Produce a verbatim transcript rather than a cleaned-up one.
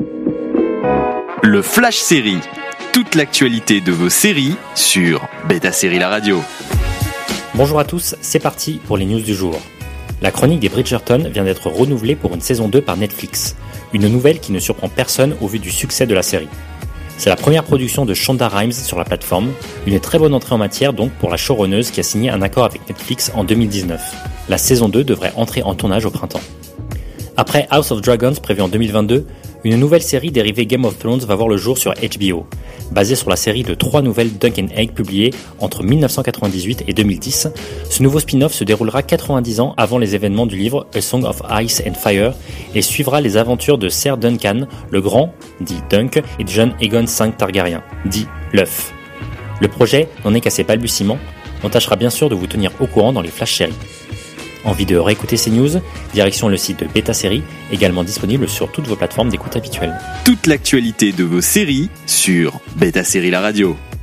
Le Flash Série. Toute l'actualité de vos séries sur Beta Série La Radio. Bonjour à tous, c'est parti pour les news du jour. La chronique des Bridgerton vient d'être renouvelée pour une saison deux par Netflix. Une nouvelle qui ne surprend personne au vu du succès de la série. C'est la première production de Shonda Rhimes sur la plateforme, une très bonne entrée en matière donc pour la showrunneuse qui a signé un accord avec Netflix en deux mille dix-neuf. La saison deux devrait entrer en tournage au printemps. Après House of Dragons prévu en deux mille vingt-deux, une nouvelle série dérivée Game of Thrones va voir le jour sur H B O. Basée sur la série de trois nouvelles Dunk and Egg publiées entre dix-neuf cent quatre-vingt-dix-huit et deux mille dix, ce nouveau spin-off se déroulera quatre-vingt-dix ans avant les événements du livre A Song of Ice and Fire et suivra les aventures de Ser Duncan, le Grand, dit Dunk, et de jeune Aegon cinq Targaryen, dit l'œuf. Le projet n'en est qu'à ses balbutiements, on tâchera bien sûr de vous tenir au courant dans les flash séries. Envie de réécouter ces news? Direction le site de Beta Série, également disponible sur toutes vos plateformes d'écoute habituelles. Toute l'actualité de vos séries sur Beta Série La Radio.